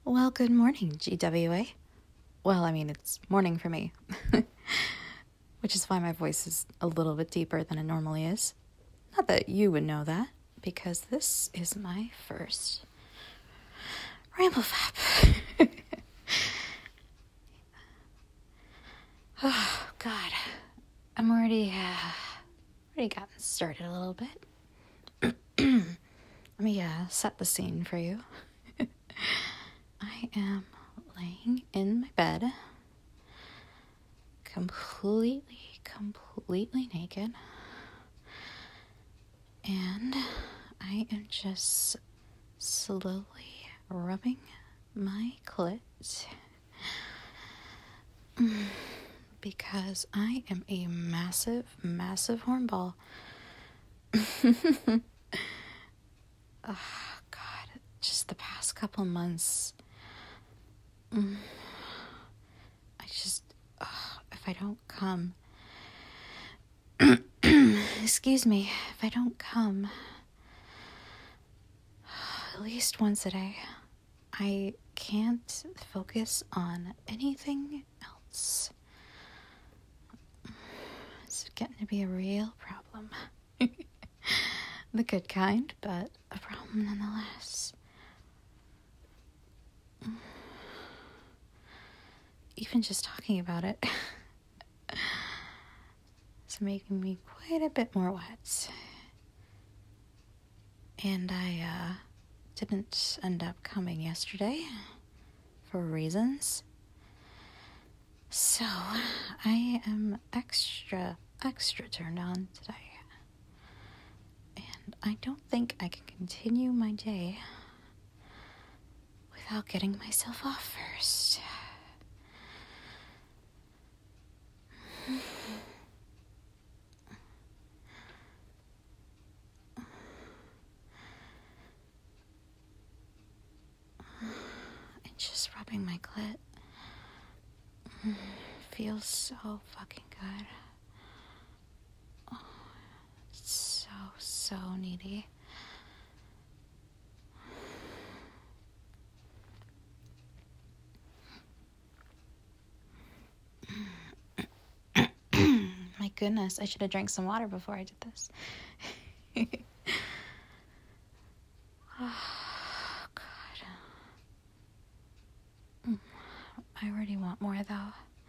Well, good morning, GWA. Well, I mean, it's morning for me, which is why my voice is a little bit deeper than it normally is. Not that you would know that, because this is my first RambleFap. Oh, God. I'm already gotten started a little bit. Let me set the scene for you. I am laying in my bed, completely naked, and I am just slowly rubbing my clit because I am a massive hornball. Oh, God, just the past couple months, if I don't come, excuse me, if I don't come at least once a day, I can't focus on anything else. It's getting to be a real problem. The good kind, but a problem nonetheless. Even just talking about it is making me quite a bit more wet. And I didn't end up coming yesterday for reasons. So I am extra turned on today. And I don't think I can continue my day without getting myself off first. And just rubbing my clit feels so fucking good. Oh, it's so needy. My goodness, I should have drank some water before I did this. Oh, God. I already want more, though.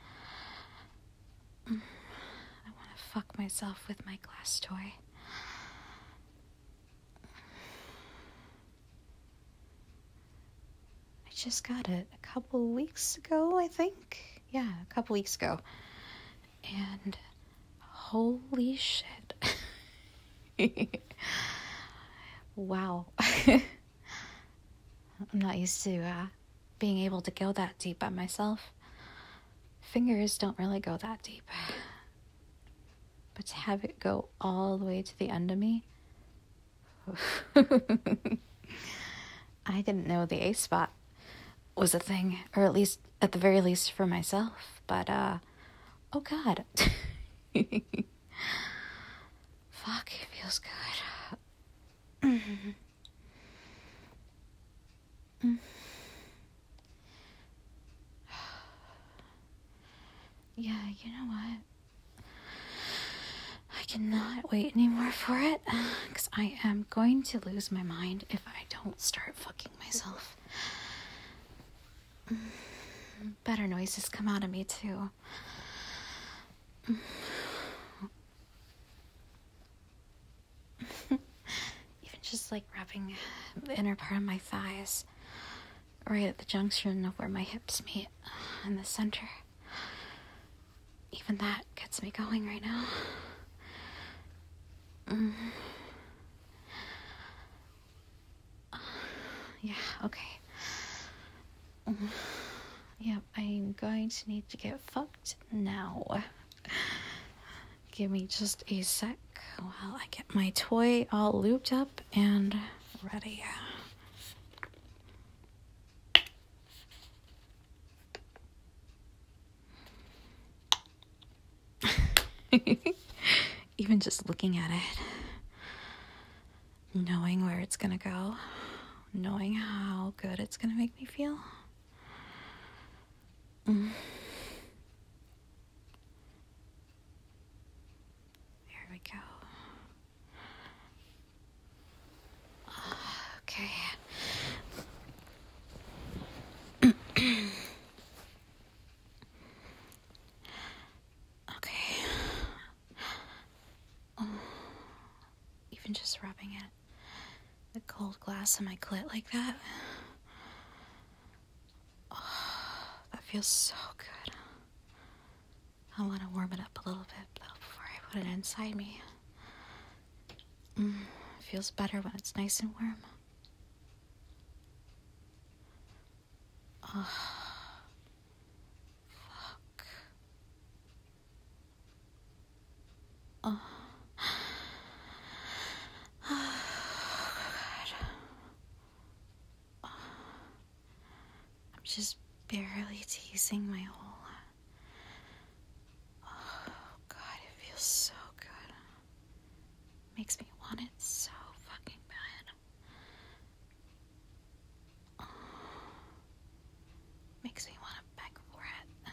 I want to fuck myself with my glass toy. I just got it a couple weeks ago, I think. Yeah, a couple weeks ago. And holy shit. Wow. I'm not used to being able to go that deep by myself. Fingers don't really go that deep. But to have it go all the way to the end of me, I didn't know the A spot was a thing, or at least, at the very least for myself. But, oh God. Fuck, it feels good. Yeah, you know what? I cannot wait anymore for it, because I am going to lose my mind if I don't start fucking myself. Better noises come out of me, too. Even just like rubbing the inner part of my thighs, right at the junction of where my hips meet, in the center. Even that gets me going right now. Yeah, okay. Yep, I'm going to need to get fucked now. Give me just a sec while I get my toy all looped up and ready. Even just looking at it, knowing where it's gonna go, knowing how good it's gonna make me feel, Mm. There we go. Okay. Okay. Even just rubbing it, the cold glass on my clit like that. Oh, that feels so good. I want to warm it up a little bit though before I put it inside me. It feels better when it's nice and warm. Oh, fuck. Oh. Oh, God. Oh. I'm just barely teasing my hole. Oh, God, it feels so good. Makes me want it so fucking bad. Oh. Makes me want to beg for it.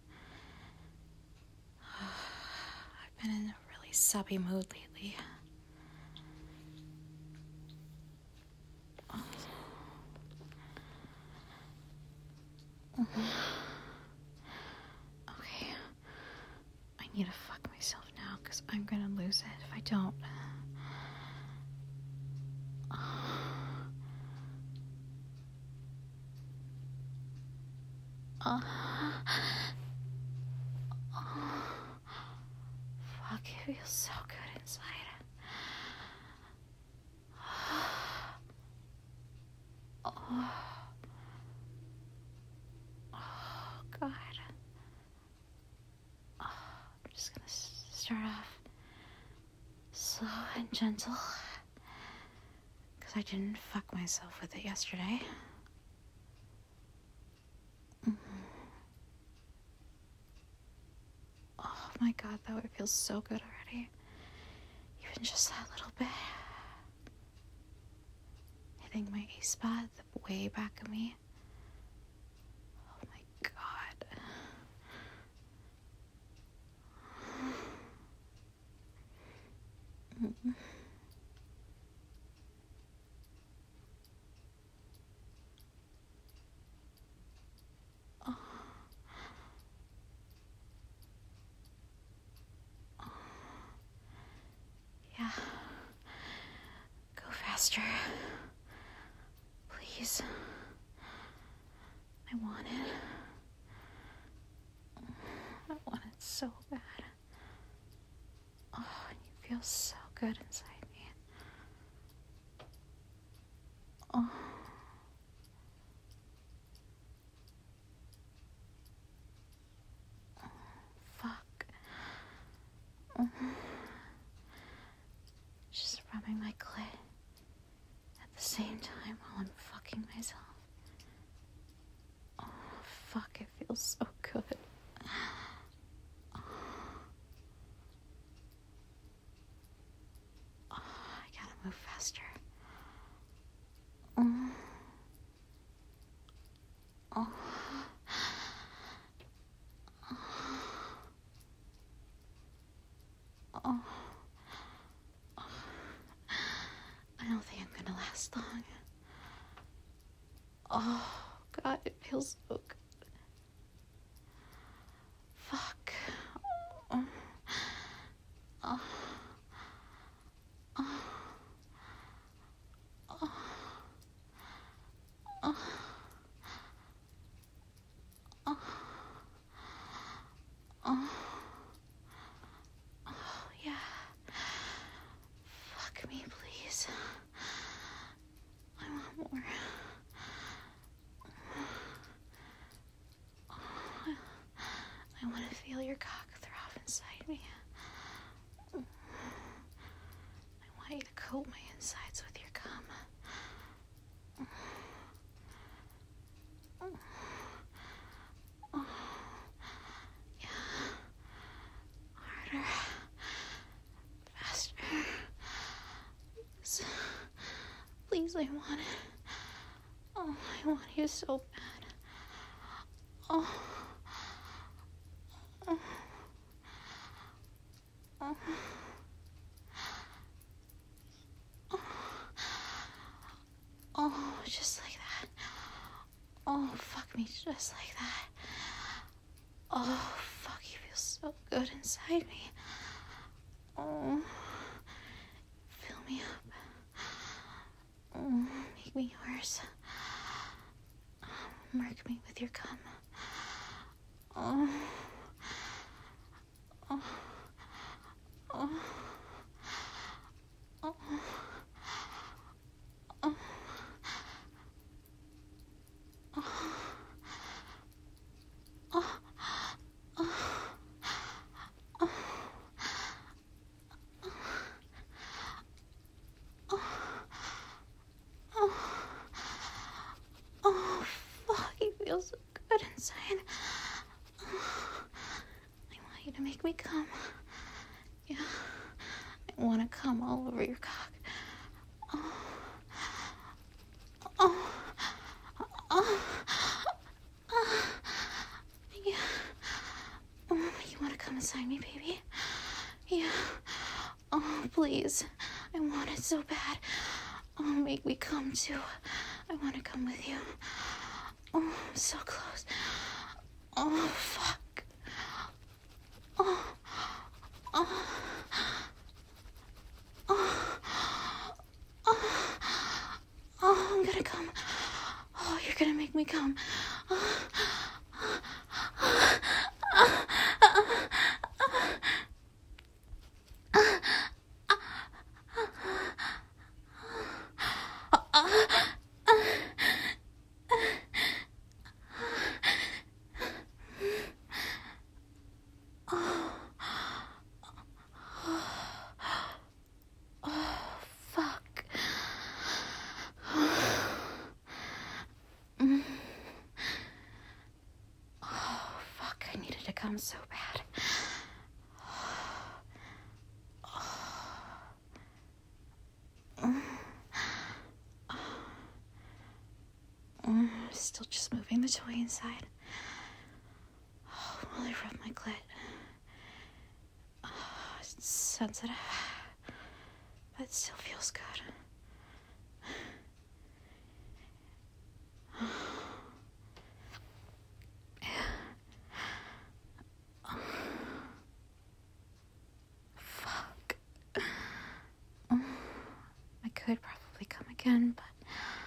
Oh. I've been in a really subby mood lately. Okay, I need to fuck myself now because I'm gonna lose it if I don't. Fuck, it feels so good inside. Oh, God. I'm just gonna start off slow and gentle because I didn't fuck myself with it yesterday. Oh my God, that would feel so good already. Even just that little bit. Hitting my A spot, the way back of me. Oh my God. Yeah. Go faster. Please. I want it. I want it so bad. Oh, and you feel so good inside me. Oh. Fuck. Just rubbing my clit at the same time while I'm fucking myself. Oh, fuck, it feels so good. Oh, I gotta move faster. Oh. Oh. Oh. I don't think I'm gonna last long. Oh, God, it feels so good. Fuck. Oh. Oh. Oh. Oh. Oh. Oh. Oh. Oh, yeah. Fuck me, please. I want more. Oh, I want to feel your cock throb inside me. I want you to coat my insides with your cum. Oh, yeah. Harder. Faster. Please, I want it. Oh, I want you so bad. Oh, Oh, just like that. Oh, fuck me, just like that. Oh, fuck, you feel so good inside me. Oh, fill me up. Oh, make me yours. Mark me with your cum. Oh, oh, oh, oh, oh, oh, oh, fuck, you feel so good inside. I want you to make me come. Yeah, I want to come all over your cock. Oh, oh, oh, oh, yeah. Oh, you want to come inside me, baby? Yeah. Oh, please. I want it so bad. Oh, make me come too. I want to come with you. Oh, I'm so close. Oh, fuck. Oh, oh, oh, oh, oh, I'm gonna come. Oh, you're gonna make me come. Oh, fuck. Oh, fuck, I needed to come so bad. Still just moving the toy inside. Oh, while I rub my clit. Oh, it's sensitive, but it still feels good. Fuck. I could probably come again, but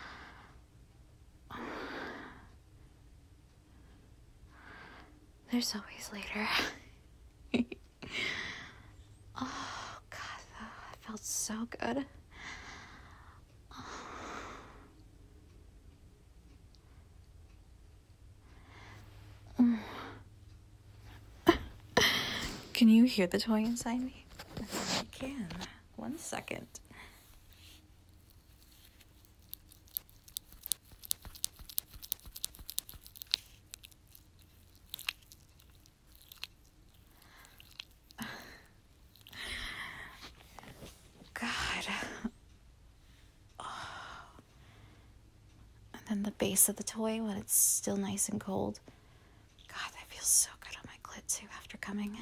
there's always later. Oh, God, that felt so good. Can you hear the toy inside me? I can. 1 second. God. Oh. And then the base of the toy when it's still nice and cold. God, that feels so good on my clit too after coming.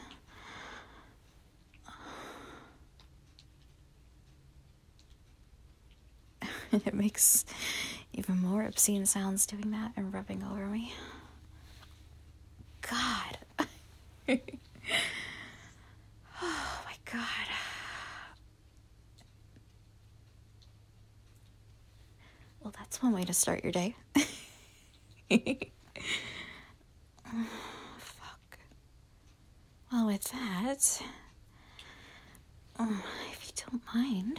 And it makes even more obscene sounds doing that and rubbing over me. God. Oh my God. Well, that's one way to start your day. Oh, fuck. Well, with that, if you don't mind,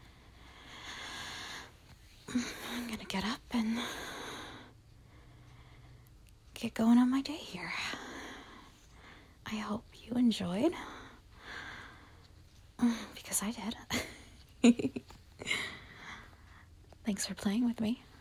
I'm gonna get up and get going on my day here. I hope you enjoyed, because I did. Thanks for playing with me.